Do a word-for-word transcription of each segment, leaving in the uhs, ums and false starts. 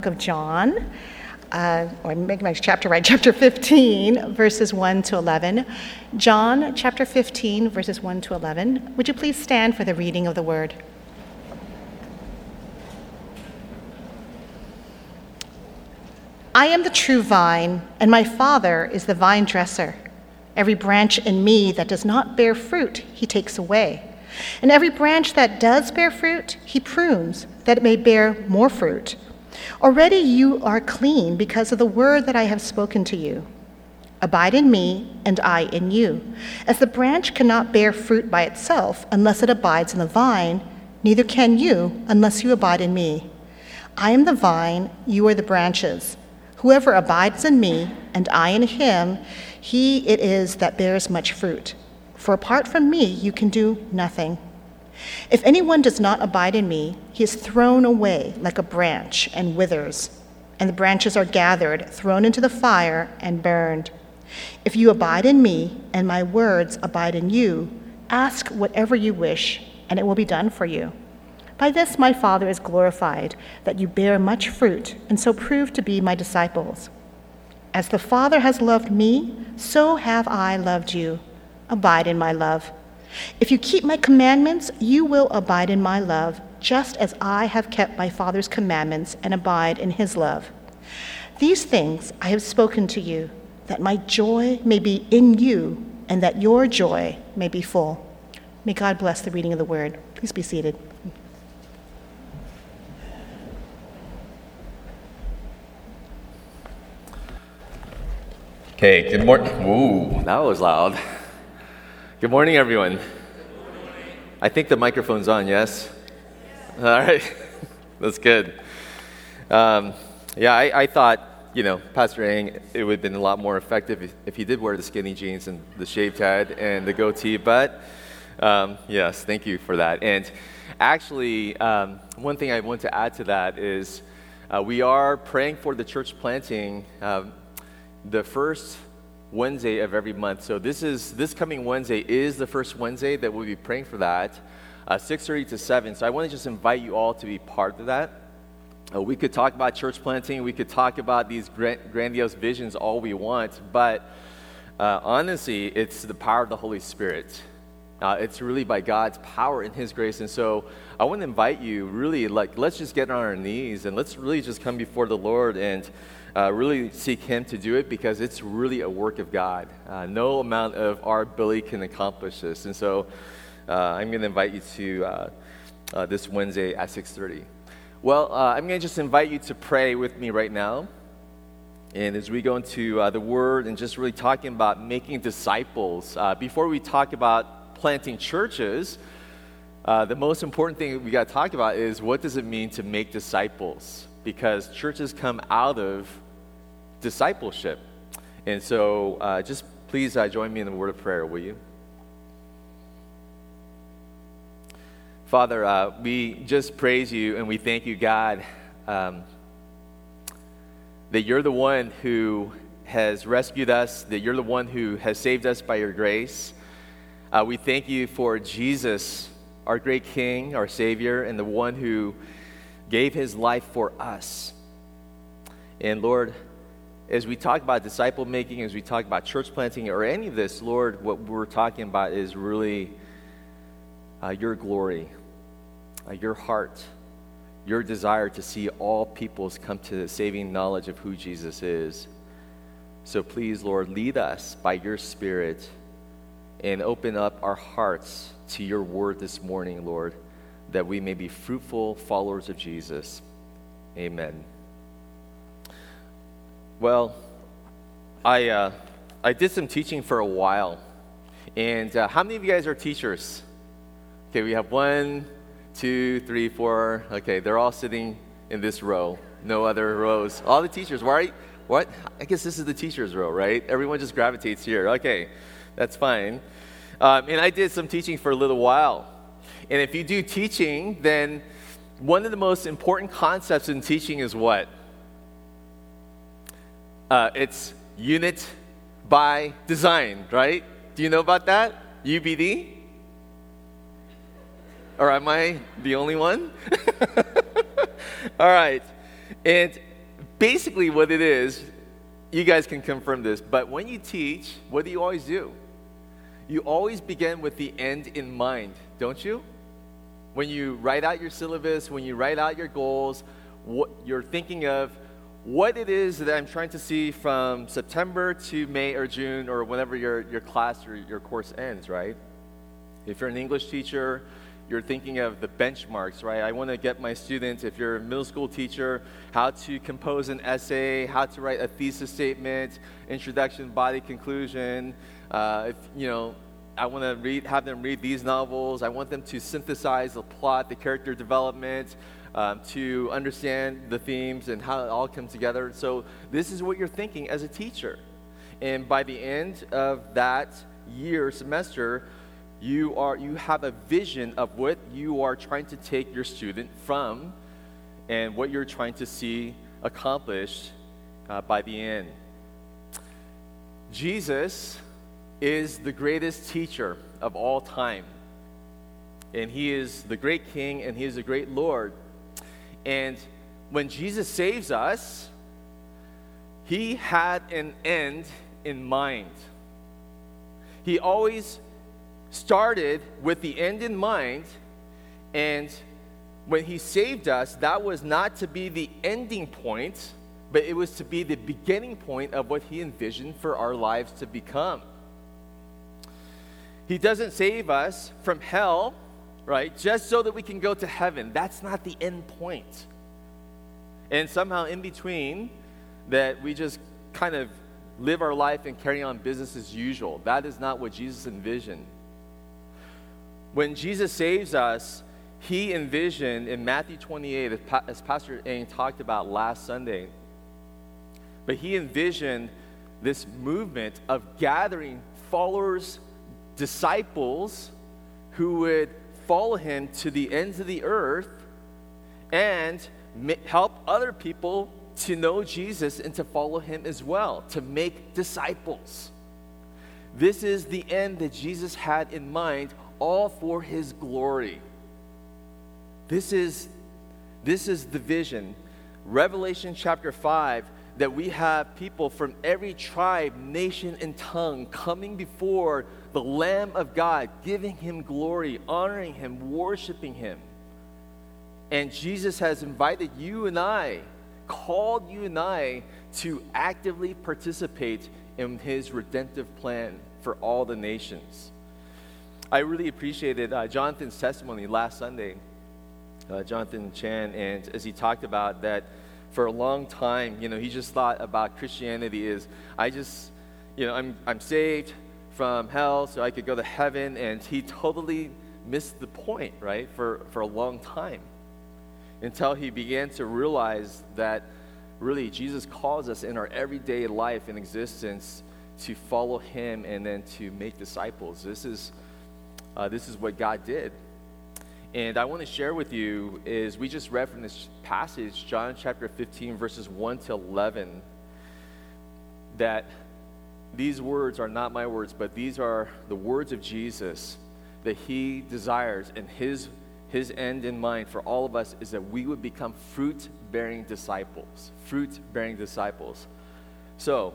Of John, uh, or I'm making my chapter right, chapter fifteen, verses one to eleven. John, chapter fifteen, verses one to eleven. Would you please stand for the reading of the word? I am the true vine, and my Father is the vine dresser. Every branch in me that does not bear fruit, he takes away. And every branch that does bear fruit, he prunes, that it may bear more fruit. Already you are clean because of the word that I have spoken to you. Abide in me, and I in you. As the branch cannot bear fruit by itself unless it abides in the vine, neither can you unless you abide in me. I am the vine, you are the branches. Whoever abides in me, and I in him, he it is that bears much fruit. For apart from me, you can do nothing. If anyone does not abide in me, he is thrown away like a branch and withers, and the branches are gathered, thrown into the fire, and burned. If you abide in me, and my words abide in you, ask whatever you wish, and it will be done for you. By this my Father is glorified, that you bear much fruit, and so prove to be my disciples. As the Father has loved me, so have I loved you. Abide in my love. If you keep my commandments, you will abide in my love, just as I have kept my Father's commandments and abide in his love. These things I have spoken to you, that my joy may be in you, and that your joy may be full. May God bless the reading of the word. Please be seated. Okay, good morning. Ooh, that was loud. Good morning, everyone. I think the microphone's on, yes? All right, that's good. Um, yeah, I, I thought, you know, Pastor Ang, it would have been a lot more effective if, if he did wear the skinny jeans and the shaved head and the goatee, but um, yes, thank you for that. And actually, um, one thing I want to add to that is uh, we are praying for the church planting uh, the first Wednesday of every month. So this is this coming Wednesday is the first Wednesday that we'll be praying for that, uh, six thirty to seven. So I want to just invite you all to be part of that. Uh, we could talk about church planting. We could talk about these grand, grandiose visions all we want. But uh, honestly, it's the power of the Holy Spirit. Uh, it's really by God's power and his grace. And so I want to invite you really, like, let's just get on our knees and let's really just come before the Lord and Uh, really seek him to do it, because it's really a work of God. Uh, no amount of our ability can accomplish this. And so uh, I'm going to invite you to uh, uh, this Wednesday at six thirty. Well, uh, I'm going to just invite you to pray with me right now. And as we go into uh, the Word and just really talking about making disciples, uh, before we talk about planting churches, uh, the most important thing we got to talk about is, what does it mean to make disciples? Because churches come out of discipleship. And so uh, just please uh, join me in the word of prayer, will you? Father, uh, we just praise you and we thank you, God, um, that you're the one who has rescued us, that you're the one who has saved us by your grace. Uh, we thank you for Jesus, our great King, our Savior, and the one who gave his life for us. And Lord, as we talk about disciple making, as we talk about church planting, or any of this, Lord, what we're talking about is really uh, your glory, uh, your heart, your desire to see all peoples come to the saving knowledge of who Jesus is. So please, Lord, lead us by your Spirit and open up our hearts to your word this morning, Lord, that we may be fruitful followers of Jesus. Amen. Well, I uh, I did some teaching for a while. And uh, how many of you guys are teachers? Okay, we have one, two, three, four. Okay, they're all sitting in this row. No other rows. All the teachers. Why? What? I guess this is the teachers' row, right? Everyone just gravitates here. Okay, that's fine. Um, and I did some teaching for a little while. And if you do teaching, then one of the most important concepts in teaching is what? Uh, it's unit by design, right? Do you know about that? U B D? Or am I the only one? All right. And basically what it is, you guys can confirm this, but when you teach, what do you always do? You always begin with the end in mind, don't you? When you write out your syllabus, when you write out your goals, what you're thinking of what it is that I'm trying to see from September to May or June or whenever your, your class or your course ends, right? If you're an English teacher, you're thinking of the benchmarks, right? I want to get my students, if you're a middle school teacher, how to compose an essay, how to write a thesis statement, introduction, body, conclusion. Uh, if, you know, I want to read, have them read these novels. I want them to synthesize the plot, the character development, um, to understand the themes and how it all comes together. So this is what you're thinking as a teacher. And by the end of that year, semester, You are you have a vision of what you are trying to take your student from and what you're trying to see accomplished uh, by the end. Jesus is the greatest teacher of all time. And he is the great king and he is the great Lord. And when Jesus saves us, he had an end in mind. He always started with the end in mind, and when he saved us, that was not to be the ending point, but it was to be the beginning point of what he envisioned for our lives to become. He doesn't save us from hell, right, just so that we can go to heaven. That's not the end point. And somehow in between, that we just kind of live our life and carry on business as usual. That is not what Jesus envisioned. When Jesus saves us, he envisioned in Matthew twenty-eight, as Pastor Eng talked about last Sunday, but he envisioned this movement of gathering followers, disciples, who would follow him to the ends of the earth and help other people to know Jesus and to follow him as well, to make disciples. This is the end that Jesus had in mind, all for his glory. This is, this is the vision. Revelation chapter five, that we have people from every tribe, nation, and tongue coming before the Lamb of God, giving him glory, honoring him, worshiping him. And Jesus has invited you and I, called you and I to actively participate in his redemptive plan for all the nations. I really appreciated uh, Jonathan's testimony last Sunday, uh, Jonathan Chan, and as he talked about that for a long time, you know, he just thought about Christianity is, I just, you know, I'm I'm saved from hell so I could go to heaven, and he totally missed the point, right, for, for a long time, until he began to realize that really Jesus calls us in our everyday life and existence to follow him and then to make disciples. This is Uh, this is what God did. And I want to share with you is we just read from this passage, John chapter fifteen, verses one to eleven, that these words are not my words, but these are the words of Jesus that he desires, and his, his end in mind for all of us is that we would become fruit-bearing disciples. Fruit-bearing disciples. So,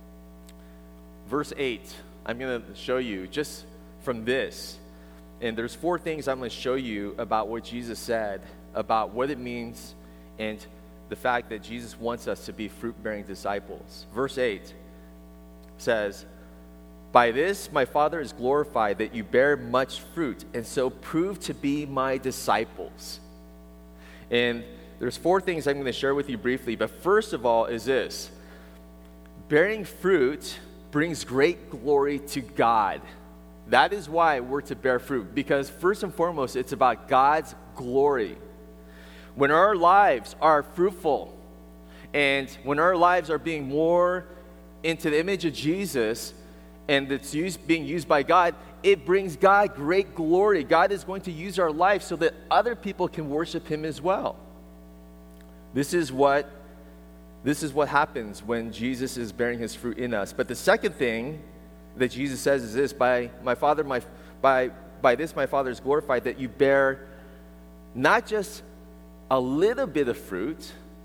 verse eight, I'm going to show you just from this. And there's four things I'm going to show you about what Jesus said, about what it means, and the fact that Jesus wants us to be fruit-bearing disciples. Verse eight says, "By this my Father is glorified, that you bear much fruit, and so prove to be my disciples." And there's four things I'm going to share with you briefly, but first of all is this: bearing fruit brings great glory to God. That is why we're to bear fruit, because first and foremost, it's about God's glory. When our lives are fruitful, and when our lives are being more into the image of Jesus, and it's used, being used by God, it brings God great glory. God is going to use our life so that other people can worship him as well. This is what, this is what happens when Jesus is bearing his fruit in us. But the second thing that Jesus says is this: by my Father, my by by this my Father is glorified, that you bear not just a little bit of fruit,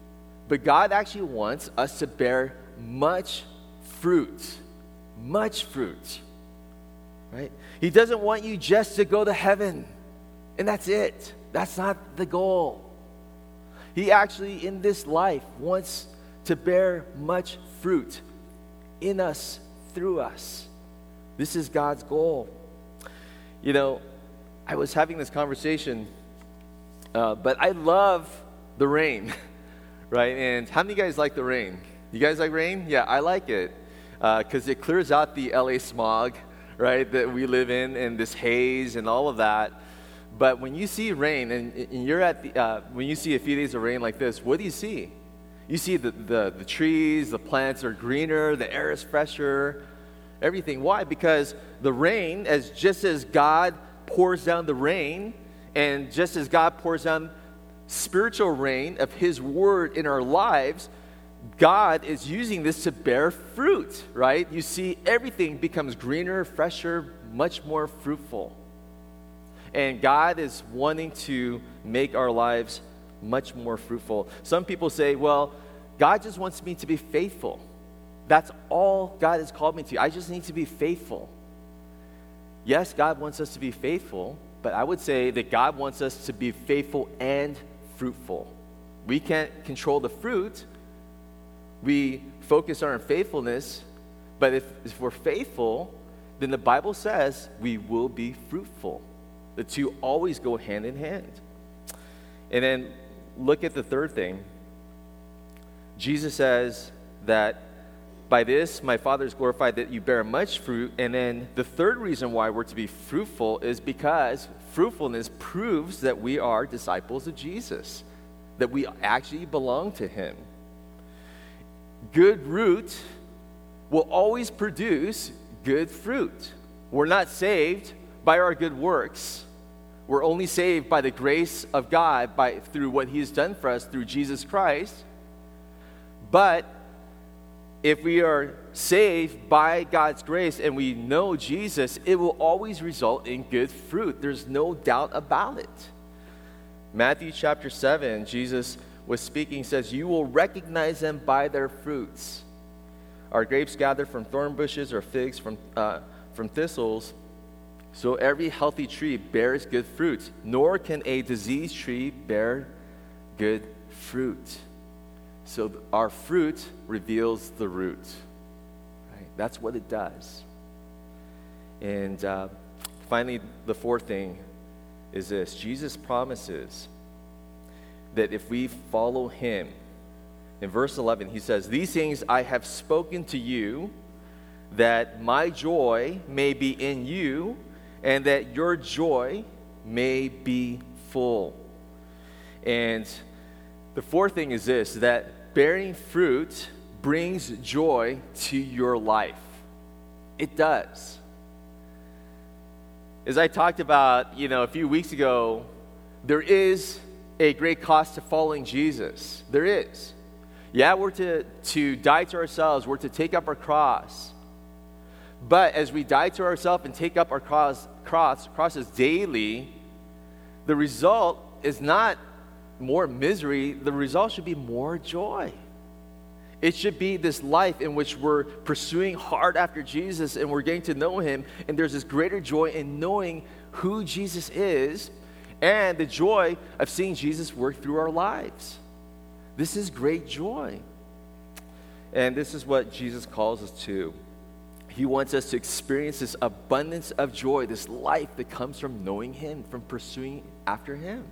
But God actually wants us to bear much fruit. Much fruit. Right? He doesn't want you just to go to heaven. And that's it. That's not the goal. He actually, in this life, wants to bear much fruit in us, through us. This is God's goal. You know, I was having this conversation, uh, but I love the rain, right? And how many of you guys like the rain? You guys like rain? Yeah, I like it because uh, it clears out the L A smog, right, that we live in, and this haze and all of that. But when you see rain, and, and you're at the, uh, when you see a few days of rain like this, what do you see? You see the, the, the trees, the plants are greener, the air is fresher, everything. Why? Because the rain, as just as God pours down the rain, and just as God pours down spiritual rain of His Word in our lives, God is using this to bear fruit, right? You see everything becomes greener, fresher, much more fruitful. And God is wanting to make our lives much more fruitful. Some people say, well, God just wants me to be faithful. That's all God has called me to. I just need to be faithful. Yes, God wants us to be faithful, but I would say that God wants us to be faithful and fruitful. We can't control the fruit. We focus on our faithfulness, but if, if we're faithful, then the Bible says we will be fruitful. The two always go hand in hand. And then look at the third thing. Jesus says that by this my Father is glorified, that you bear much fruit. And then the third reason why we're to be fruitful is because fruitfulness proves that we are disciples of Jesus, that we actually belong to Him. Good root will always produce good fruit. We're not saved by our good works. We're only saved by the grace of God, by through what He has done for us through Jesus Christ. But if we are saved by God's grace and we know Jesus, it will always result in good fruit. There's no doubt about it. Matthew chapter seven, Jesus was speaking, says, you will recognize them by their fruits. Are grapes gathered from thorn bushes or figs from, uh, from thistles? So every healthy tree bears good fruit, nor can a diseased tree bear good fruit. So our fruit reveals the root. Right? That's what it does. And uh, finally, the fourth thing is this. Jesus promises that if we follow Him, in verse eleven, He says, these things I have spoken to you, that my joy may be in you, and that your joy may be full. And the fourth thing is this, that bearing fruit brings joy to your life. It does. As I talked about, you know, a few weeks ago, there is a great cost to following Jesus. There is. Yeah, we're to, to die to ourselves. We're to take up our cross. But as we die to ourselves and take up our cross, cross, crosses daily, the result is not more misery. The result should be more joy. It should be this life in which we're pursuing hard after Jesus and we're getting to know Him, and there's this greater joy in knowing who Jesus is and the joy of seeing Jesus work through our lives. This is great joy. And this is what Jesus calls us to. He wants us to experience this abundance of joy, this life that comes from knowing Him, from pursuing after Him.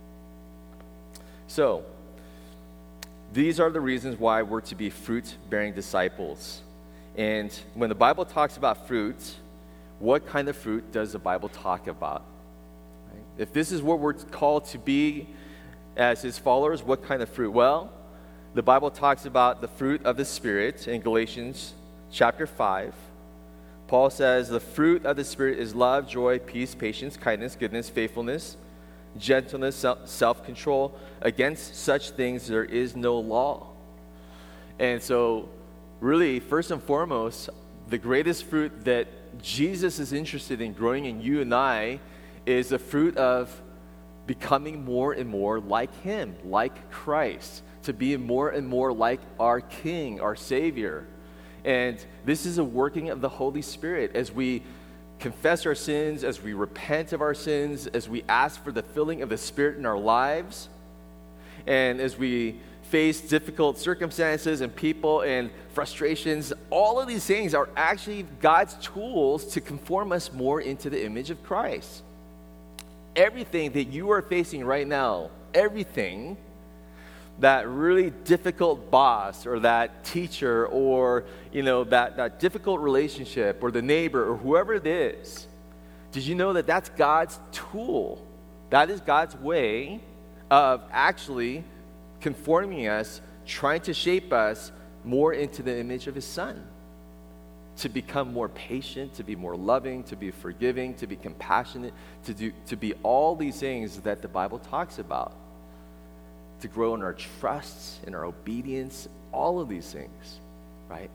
So, these are the reasons why we're to be fruit-bearing disciples. And when the Bible talks about fruit, what kind of fruit does the Bible talk about? Right? If this is what we're called to be as His followers, what kind of fruit? Well, the Bible talks about the fruit of the Spirit in Galatians chapter five. Paul says, the fruit of the Spirit is love, joy, peace, patience, kindness, goodness, faithfulness, gentleness, self-control. Against such things there is no law. And so, really, first and foremost, the greatest fruit that Jesus is interested in growing in you and I is the fruit of becoming more and more like Him, like Christ. to be more and more like our King, our Savior. And this is a working of the Holy Spirit as we confess our sins, as we repent of our sins, as we ask for the filling of the Spirit in our lives, and as we face difficult circumstances and people and frustrations. All of these things are actually God's tools to conform us more into the image of Christ. Everything that you are facing right now, everything, that really difficult boss or that teacher or, you know, that, that difficult relationship or the neighbor or whoever it is, did you know that that's God's tool? That is God's way of actually conforming us, trying to shape us more into the image of His Son, to become more patient, to be more loving, to be forgiving, to be compassionate, to do, to be all these things that the Bible talks about. To grow in our trust, in our obedience, all of these things, right?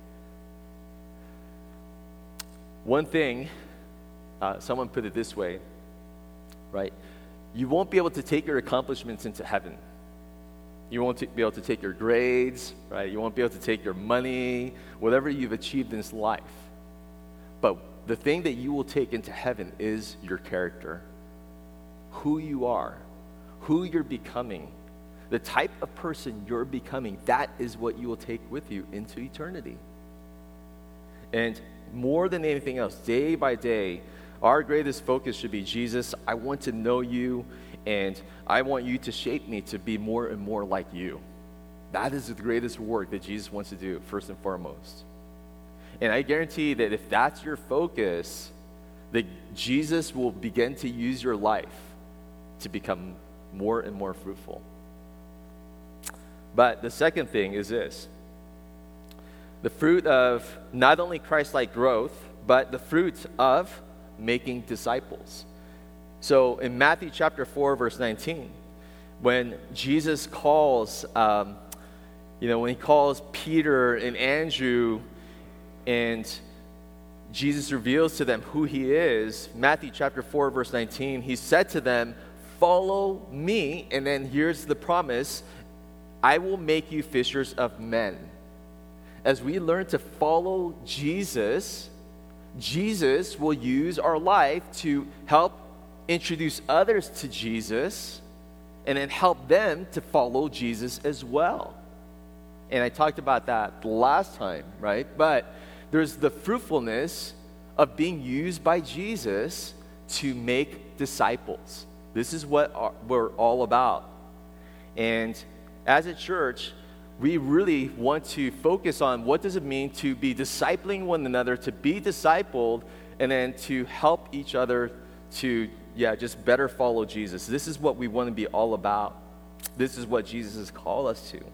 One thing, uh, someone put it this way, right? You won't be able to take your accomplishments into heaven. You won't t- be able to take your grades, right? You won't be able to take your money, whatever you've achieved in this life. But the thing that you will take into heaven is your character, who you are, who you're becoming. The type of person you're becoming, that is what you will take with you into eternity. And more than anything else, day by day, our greatest focus should be, Jesus, I want to know you, and I want you to shape me to be more and more like you. That is the greatest work that Jesus wants to do, first and foremost. And I guarantee that if that's your focus, that Jesus will begin to use your life to become more and more fruitful. But the second thing is this: the fruit of not only Christ-like growth, but the fruit of making disciples. So in Matthew chapter four, verse nineteen, when Jesus calls, um, you know, when He calls Peter and Andrew, and Jesus reveals to them who He is, Matthew chapter four, verse nineteen, He said to them, "Follow me," and then here's the promise: I will make you fishers of men. As we learn to follow Jesus, Jesus will use our life to help introduce others to Jesus and then help them to follow Jesus as well. And I talked about that last time, right? But there's the fruitfulness of being used by Jesus to make disciples. This is what we're all about. And as a church, we really want to focus on what does it mean to be discipling one another, to be discipled, and then to help each other to, yeah, just better follow Jesus. This is what we want to be all about. This is what Jesus has called us to.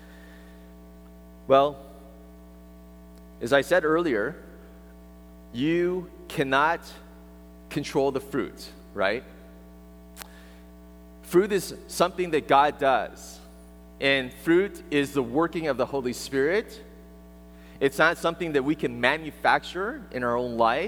Well, as I said earlier, you cannot control the fruit, right? Fruit is something that God does. And fruit is the working of the Holy Spirit. It's not something that we can manufacture in our own life.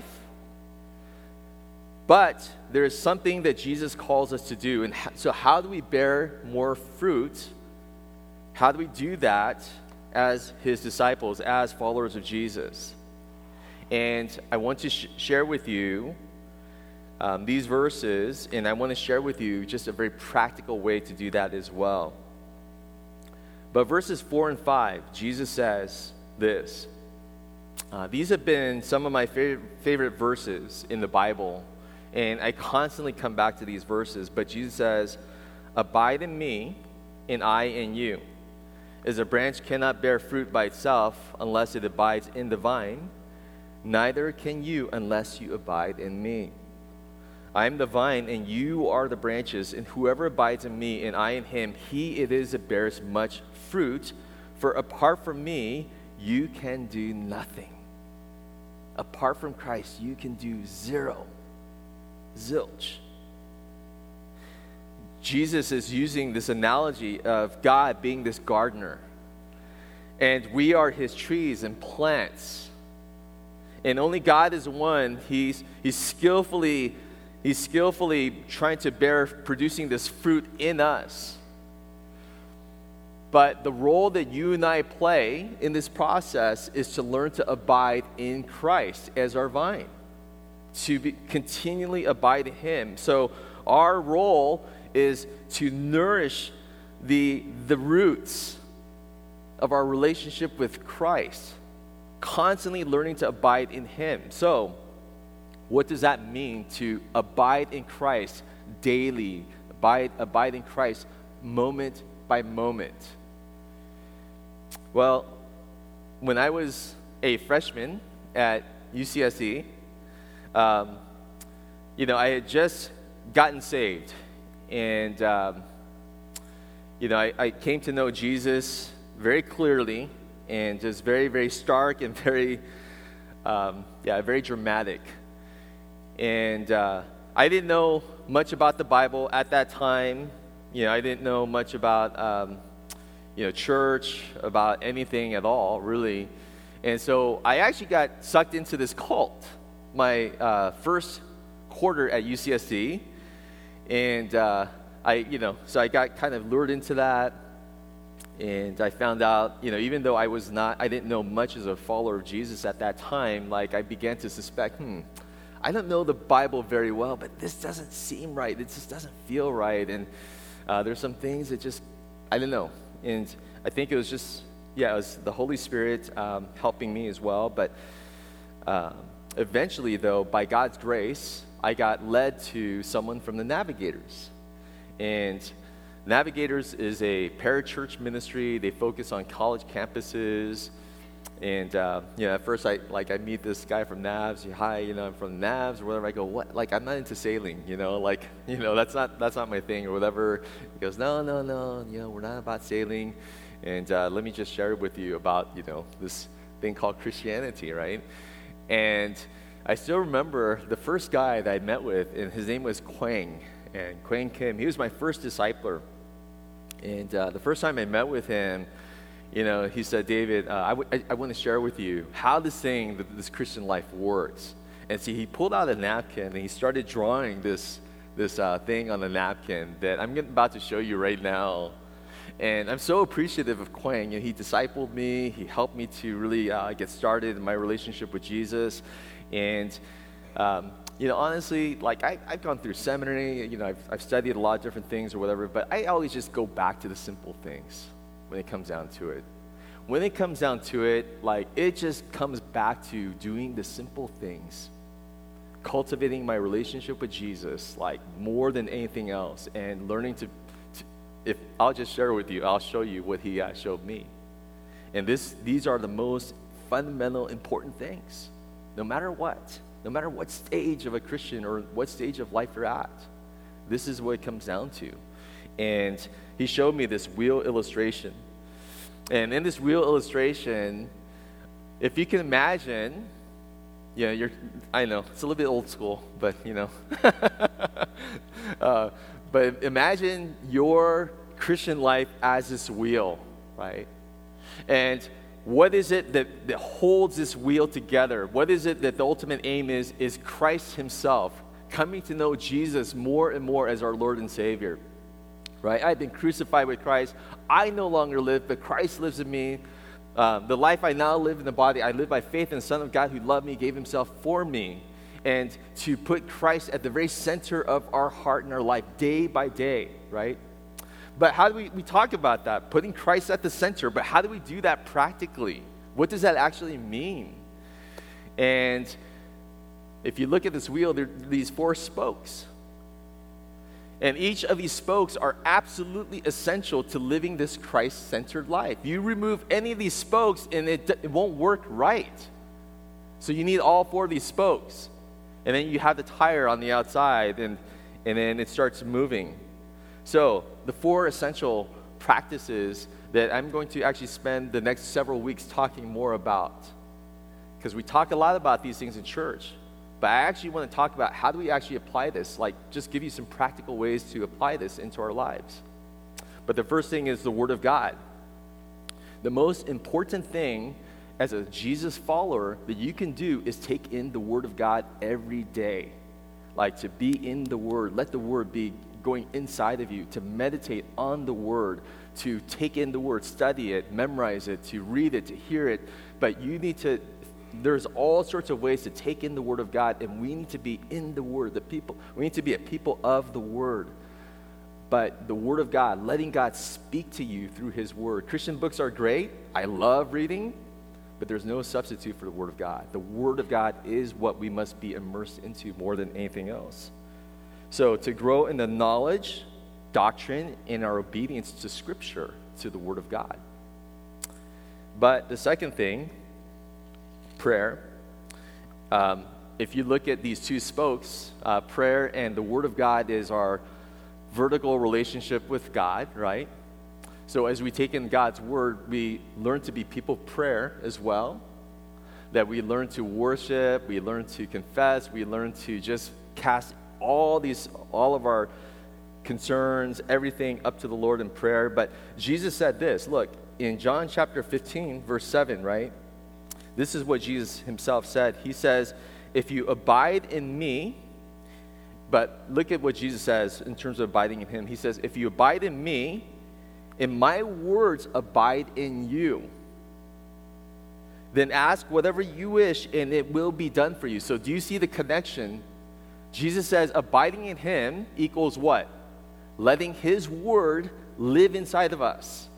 But there is something that Jesus calls us to do. And so how do we bear more fruit? How do we do that as His disciples, as followers of Jesus? And I want to sh- share with you um, these verses, and I want to share with you just a very practical way to do that as well. But verses four and five, Jesus says this. Uh, these have been some of my favorite, favorite verses in the Bible, and I constantly come back to these verses. But Jesus says, "Abide in me, and I in you. As a branch cannot bear fruit by itself unless it abides in the vine, neither can you unless you abide in me. I am the vine, and you are the branches, and whoever abides in me, and I in him, he it is that bears much fruit. For apart from me, you can do nothing." Apart from Christ, you can do zero. Zilch. Jesus is using this analogy of God being this gardener. And we are His trees and plants. And only God is one. He's, he's skillfully He's skillfully trying to bear, producing this fruit in us. But the role that you and I play in this process is to learn to abide in Christ as our vine, to be, continually abide in Him. So our role is to nourish the, the roots of our relationship with Christ, constantly learning to abide in Him. So what does that mean to abide in Christ daily, abide, abide in Christ moment by moment? Well, when I was a freshman at U C S C, um, you know, I had just gotten saved. And, um, you know, I, I came to know Jesus very clearly and just very, very stark and very, um, yeah, very dramatic. And uh, I didn't know much about the Bible at that time. You know, I didn't know much about, um, you know, church, about anything at all, really. And so I actually got sucked into this cult my uh, first quarter at U C S C. And uh, I, you know, so I got kind of lured into that. And I found out, you know, even though I was not, I didn't know much as a follower of Jesus at that time, like I began to suspect, hmm, I don't know the Bible very well, but this doesn't seem right. It just doesn't feel right. And uh, there's some things that just, I don't know. And I think it was just, yeah, it was the Holy Spirit um, helping me as well. But uh, eventually, though, by God's grace, I got led to someone from the Navigators. And Navigators is a parachurch ministry. They focus on college campuses. And, uh, you know, at first, I like I meet this guy from Navs. Hi, you know, I'm from Navs or whatever. I go, what? Like, I'm not into sailing, you know? Like, you know, that's not that's not my thing or whatever. He goes, no, no, no, you know, we're not about sailing. And uh, let me just share with you about, you know, this thing called Christianity, right? And I still remember the first guy that I met with, and his name was Quang. And Quang Kim, he was my first discipler. And uh, the first time I met with him, you know, he said, David, uh, I, w- I, I want to share with you how this thing, this Christian life works. And see, he pulled out a napkin, and he started drawing this this uh, thing on the napkin that I'm about to show you right now. And I'm so appreciative of Quang. You know, he discipled me. He helped me to really uh, get started in my relationship with Jesus. And, um, you know, honestly, like, I, I've gone through seminary. You know, I've, I've studied a lot of different things or whatever, but I always just go back to the simple things when it comes down to it. When it comes down to it, like, it just comes back to doing the simple things, cultivating my relationship with Jesus, like, more than anything else, and learning to, to if I'll just share with you, I'll show you what he uh, showed me. And this, these are the most fundamental, important things, no matter what, no matter what stage of a Christian or what stage of life you're at. This is what it comes down to. And he showed me this wheel illustration. And in this wheel illustration, if you can imagine, you know, you're, I know, it's a little bit old school, but, you know. uh, but imagine your Christian life as this wheel, right? And what is it that, that holds this wheel together? What is it that the ultimate aim is? Is Christ himself, coming to know Jesus more and more as our Lord and Savior. Right? I've been crucified with Christ. I no longer live, but Christ lives in me. Um, the life I now live in the body, I live by faith in the Son of God who loved me, gave himself for me. And to put Christ at the very center of our heart and our life, day by day, right? But how do we, we talk about that, putting Christ at the center, but how do we do that practically? What does that actually mean? And if you look at this wheel, there are these four spokes. And each of these spokes are absolutely essential to living this Christ-centered life. You remove any of these spokes and it, it won't work right. So you need all four of these spokes. And then you have the tire on the outside, and, and then it starts moving. So the four essential practices that I'm going to actually spend the next several weeks talking more about. Because we talk a lot about these things in church. But I actually want to talk about how do we actually apply this, like just give you some practical ways to apply this into our lives. But the first thing is the Word of God. The most important thing as a Jesus follower that you can do is take in the Word of God every day. Like to be in the Word. Let the Word be going inside of you to meditate on the Word, to take in the Word, study it, memorize it, to read it, to hear it. But you need to, there's all sorts of ways to take in the Word of God, and we need to be in the Word. The people, we need to be a people of the Word. But the Word of God, letting God speak to you through His Word. Christian books are great. I love reading, but there's no substitute for the Word of God. The Word of God is what we must be immersed into more than anything else. So to grow in the knowledge, doctrine, and our obedience to Scripture, to the Word of God. But the second thing, prayer. Um, if you look at these two spokes, uh, prayer and the Word of God is our vertical relationship with God, right? So as we take in God's Word, we learn to be people of prayer as well. That we learn to worship, we learn to confess, we learn to just cast all these, all of our concerns, everything up to the Lord in prayer. But Jesus said this, look, in John chapter fifteen, verse seven, right? This is what Jesus himself said. He says, if you abide in me, but look at what Jesus says in terms of abiding in him. He says, if you abide in me, and my words abide in you, then ask whatever you wish, and it will be done for you. So do you see the connection? Jesus says abiding in him equals what? Letting his word live inside of us.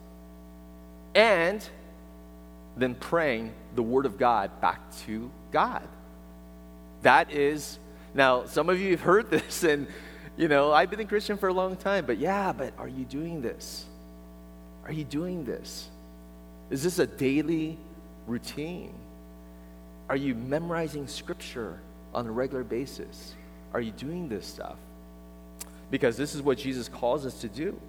And then praying the word of God back to God. That is... Now, some of you have heard this, and, you know, I've been a Christian for a long time, but yeah, but are you doing this? Are you doing this? Is this a daily routine? Are you memorizing Scripture on a regular basis? Are you doing this stuff? Because this is what Jesus calls us to do.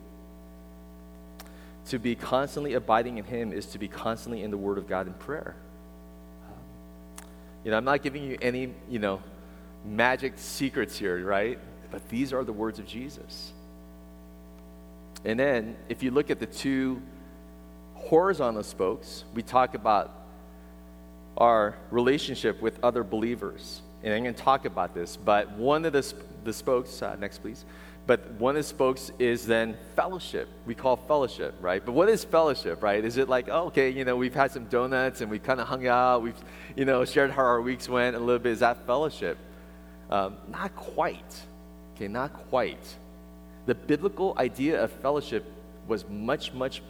To be constantly abiding in him is to be constantly in the Word of God in prayer. You know, I'm not giving you any, you know, magic secrets here, right? But these are the words of Jesus. And then, if you look at the two horizontal spokes, we talk about our relationship with other believers. And I'm going to talk about this, but one of the, sp- the spokes, uh, next please, but one of the spokes is then fellowship. We call fellowship, right? But what is fellowship, right? Is it like, oh, okay, you know, we've had some donuts and we kind of hung out, we've, you know, shared how our weeks went a little bit. Is that fellowship? Um, not quite. Okay, not quite. The biblical idea of fellowship was much, much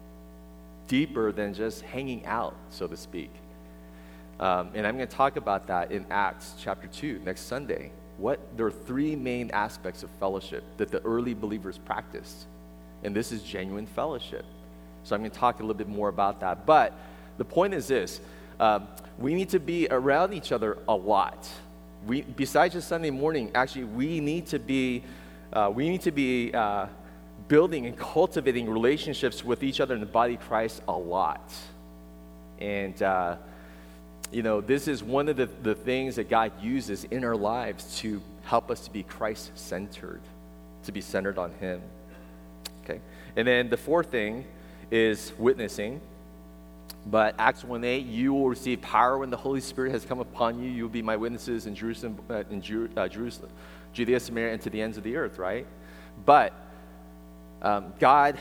deeper than just hanging out, so to speak. Um, and I'm going to talk about that in Acts chapter two next Sunday. What there are three main aspects of fellowship that the early believers practiced, and this is genuine fellowship. So I'm going to talk a little bit more about that. But the point is this: um, we need to be around each other a lot. We, besides just Sunday morning, actually, we need to be, uh, we need to be uh, building and cultivating relationships with each other in the body of Christ a lot. And, uh, you know, this is one of the, the things that God uses in our lives to help us to be Christ-centered, to be centered on him. Okay? And then the fourth thing is witnessing. But Acts one eight, you will receive power when the Holy Spirit has come upon you. You will be my witnesses in Jerusalem, uh, in Ju- uh, Jerusalem, Judea, Samaria, and to the ends of the earth, right? But um, God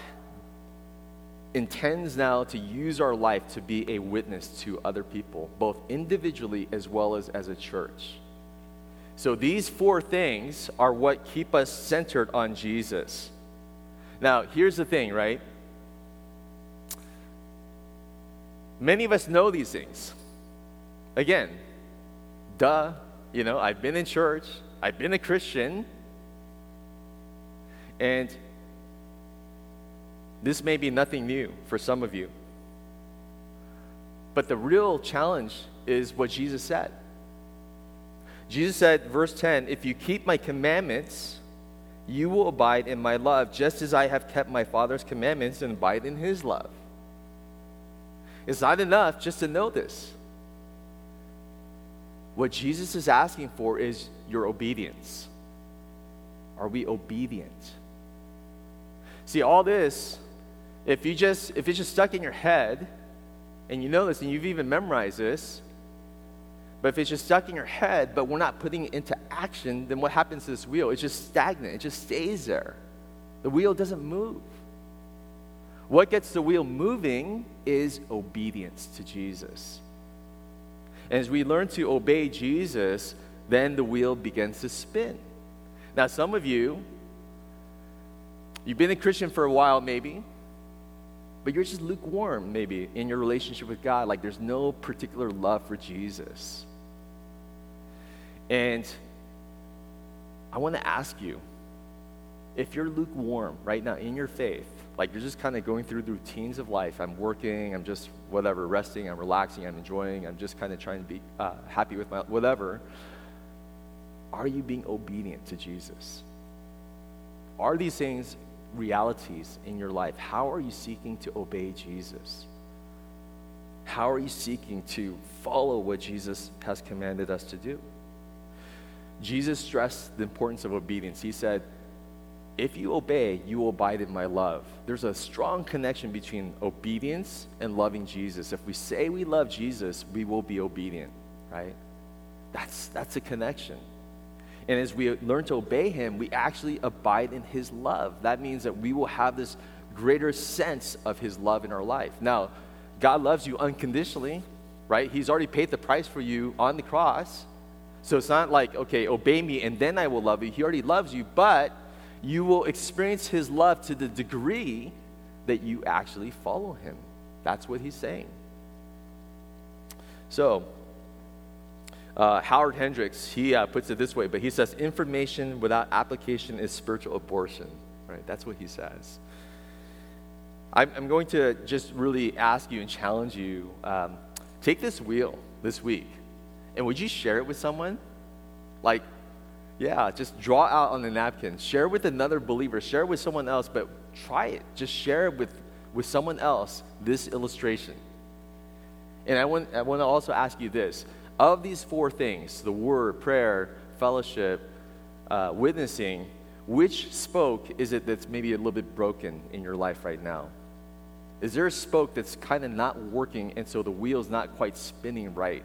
intends now to use our life to be a witness to other people, both individually as well as as a church. So these four things are what keep us centered on Jesus. Now, here's the thing, right? Many of us know these things. Again, duh, you know, I've been in church, I've been a Christian, and this may be nothing new for some of you. But the real challenge is what Jesus said. Jesus said, verse ten, if you keep my commandments, you will abide in my love, just as I have kept my Father's commandments and abide in his love. It's not enough just to know this. What Jesus is asking for is your obedience. Are we obedient? See, all this, if you just if it's just stuck in your head, and you know this, and you've even memorized this, But if it's just stuck in your head, but we're not putting it into action, then what happens to this wheel? It's just stagnant. It just stays there. The wheel doesn't move. What gets the wheel moving is obedience to Jesus. And as we learn to obey Jesus, then the wheel begins to spin. Now, some of you, you've been a Christian for a while maybe, but you're just lukewarm maybe in your relationship with God. Like there's no particular love for Jesus. And I want to ask you, if you're lukewarm right now in your faith, like you're just kind of going through the routines of life, I'm working, I'm just whatever, resting, I'm relaxing, I'm enjoying, I'm just kind of trying to be uh, happy with my whatever, are you being obedient to Jesus? Are these things realities in your life? How are you seeking to obey Jesus? How are you seeking to follow what Jesus has commanded us to do? Jesus stressed the importance of obedience. He said, if you obey, you will abide in my love. There's a strong connection between obedience and loving Jesus. If we say we love Jesus, we will be obedient, right? That's, that's a connection. And as we learn to obey him, we actually abide in his love. That means that we will have this greater sense of his love in our life. Now, God loves you unconditionally, right? He's already paid the price for you on the cross. So it's not like, okay, obey me and then I will love you. He already loves you, but you will experience his love to the degree that you actually follow him. That's what he's saying. So, uh, Howard Hendricks, he uh, puts it this way, but he says, information without application is spiritual abortion. Right? That's what he says. I'm, I'm going to just really ask you and challenge you, um, take this wheel this week, and would you share it with someone? Like, yeah, just draw out on the napkin. Share with another believer. Share with someone else, but try it. Just share it with, with someone else, this illustration. And I want, I want to also ask you this. Of these four things, the word, prayer, fellowship, uh, witnessing, which spoke is it that's maybe a little bit broken in your life right now? Is there a spoke that's kind of not working and so the wheel's not quite spinning right?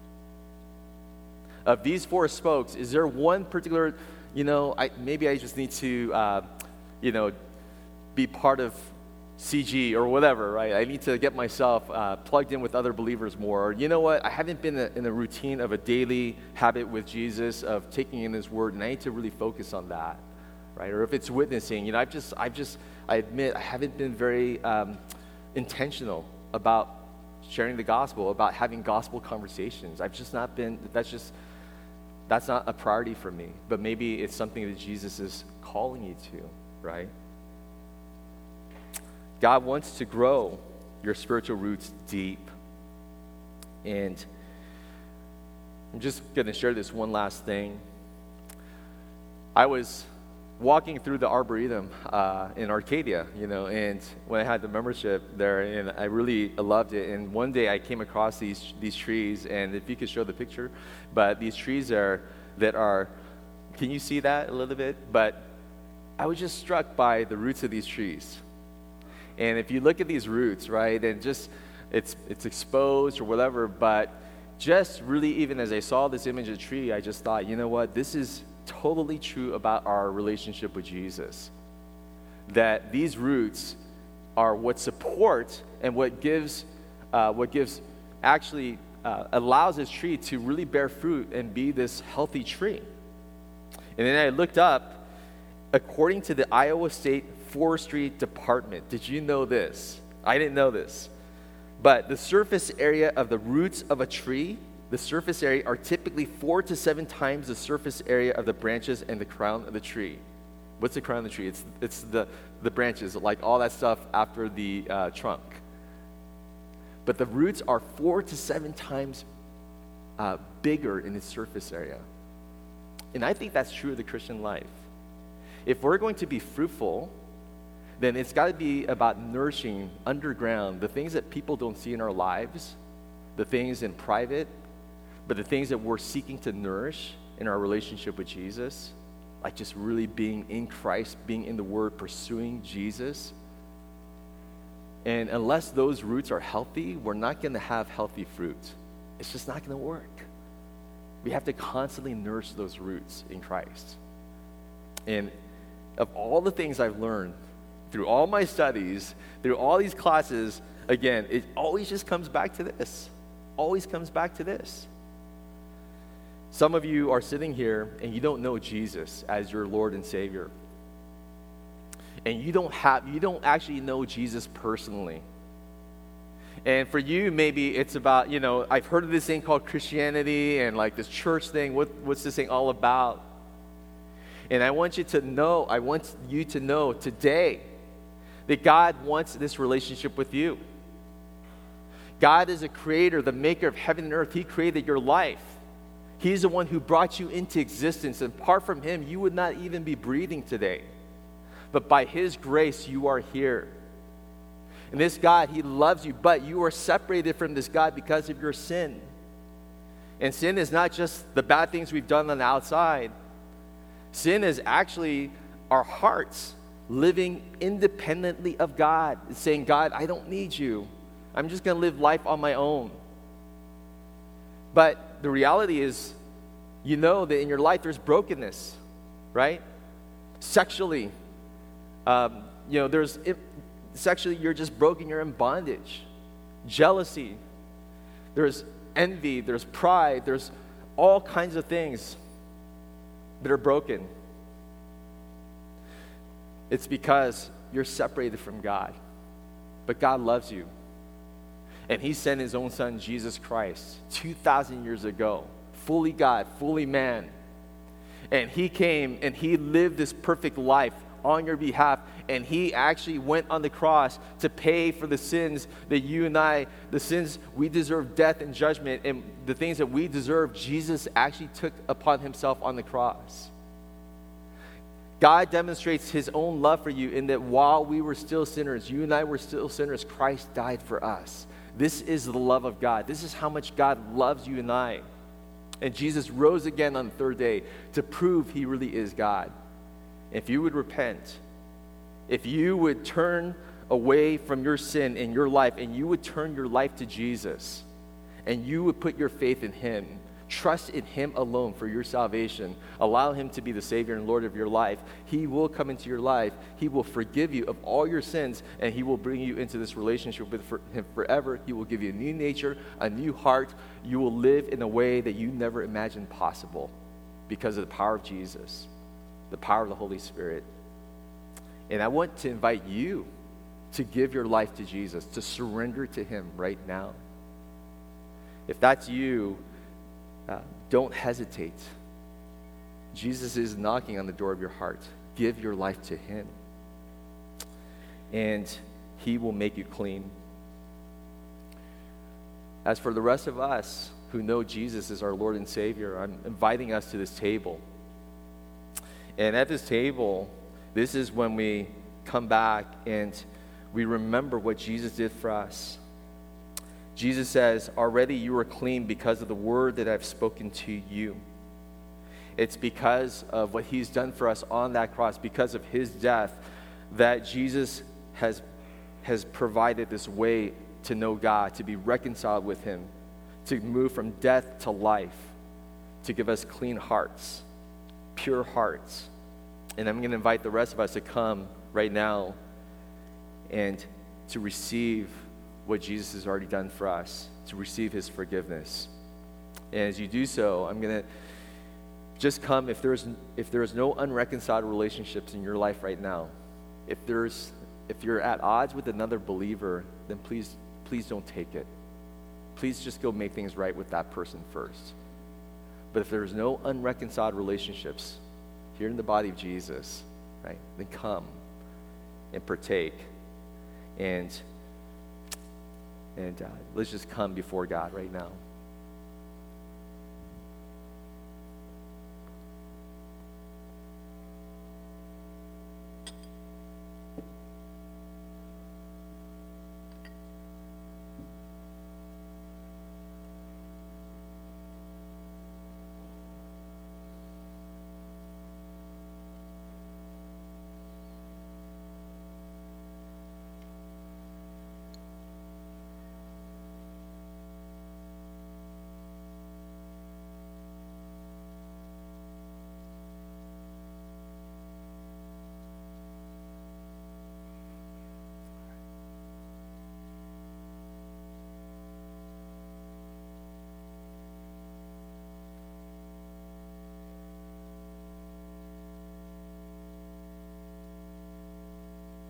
Of these four spokes, is there one particular, you know, I, maybe I just need to, uh, you know, be part of C G or whatever, right? I need to get myself uh, plugged in with other believers more. Or, you know what, I haven't been in a, in a routine of a daily habit with Jesus of taking in his word, and I need to really focus on that, right? Or if it's witnessing, you know, I've just, I've just, I admit, I haven't been very um, intentional about sharing the gospel, about having gospel conversations. I've just not been, that's just, that's not a priority for me, but maybe it's something that Jesus is calling you to, right? God wants to grow your spiritual roots deep. And I'm just going to share this one last thing. I was walking through the Arboretum uh, in Arcadia, you know, and when I had the membership there, and I really loved it. And one day I came across these these trees, and if you could show the picture, but these trees there that are, can you see that a little bit? But I was just struck by the roots of these trees. And if you look at these roots, right, and just it's it's exposed or whatever, but just really even as I saw this image of the tree, I just thought, you know what, this is totally true about our relationship with Jesus. That these roots are what support and what gives, uh, what gives actually uh, allows this tree to really bear fruit and be this healthy tree. And then I looked up, according to the Iowa State Forestry Department. Did you know this? I didn't know this. But the surface area of the roots of a tree, the surface area are typically four to seven times the surface area of the branches and the crown of the tree. What's the crown of the tree? It's it's the, the branches, like all that stuff after the uh, trunk. But the roots are four to seven times uh, bigger in its surface area. And I think that's true of the Christian life. If we're going to be fruitful, then it's got to be about nourishing underground the things that people don't see in our lives, the things in private, but the things that we're seeking to nourish in our relationship with Jesus, like just really being in Christ, being in the Word, pursuing Jesus. And unless those roots are healthy, we're not going to have healthy fruit. It's just not going to work. We have to constantly nurse those roots in Christ. And of all the things I've learned through all my studies, through all these classes, again, it always just comes back to this. Always comes back to this. Some of you are sitting here and you don't know Jesus as your Lord and Savior. And you don't have, you don't actually know Jesus personally. And for you, maybe it's about, you know, I've heard of this thing called Christianity and like this church thing. What, what's this thing all about? And I want you to know, I want you to know today that God wants this relationship with you. God is a creator, the maker of heaven and earth. He created your life. He's the one who brought you into existence. And apart from him, you would not even be breathing today. But by his grace, you are here. And this God, he loves you, but you are separated from this God because of your sin. And sin is not just the bad things we've done on the outside. Sin is actually our hearts living independently of God. It's saying, God, I don't need you. I'm just going to live life on my own. But the reality is, you know that in your life there's brokenness, right? Sexually, um, you know, there's it, sexually you're just broken. You're in bondage. Jealousy. There's envy. There's pride. There's all kinds of things that are broken. It's because you're separated from God. But God loves you. And he sent his own son, Jesus Christ, two thousand years ago, fully God, fully man. And he came and he lived this perfect life on your behalf. And he actually went on the cross to pay for the sins that you and I, the sins we deserve death and judgment, and the things that we deserve, Jesus actually took upon himself on the cross. God demonstrates his own love for you in that while we were still sinners, you and I were still sinners, Christ died for us. This is the love of God. This is how much God loves you and I. And Jesus rose again on the third day to prove he really is God. If you would repent, if you would turn away from your sin in your life and you would turn your life to Jesus and you would put your faith in him, trust in him alone for your salvation, allow him to be the Savior and Lord of your life, he will come into your life, he will forgive you of all your sins, and he will bring you into this relationship with him forever. He will give you a new nature, a new heart. You will live in a way that you never imagined possible because of the power of Jesus, the power of the Holy Spirit. And I want to invite you to give your life to Jesus, to surrender to him right now. If that's you, Uh, don't hesitate. Jesus is knocking on the door of your heart. Give your life to him. And he will make you clean. As for the rest of us who know Jesus as our Lord and Savior, I'm inviting us to this table. And at this table, this is when we come back and we remember what Jesus did for us. Jesus says, already you are clean because of the word that I've spoken to you. It's because of what he's done for us on that cross, because of his death, that Jesus has, has provided this way to know God, to be reconciled with him, to move from death to life, to give us clean hearts, pure hearts. And I'm going to invite the rest of us to come right now and to receive what Jesus has already done for us, to receive his forgiveness. And as you do so, I'm going to just come. If there's if there's no unreconciled relationships in your life right now, if there's if you're at odds with another believer, then please please don't take it. Please just go make things right with that person first. But if there's no unreconciled relationships here in the body of Jesus, right, then come and partake. And And uh, let's just come before God right now.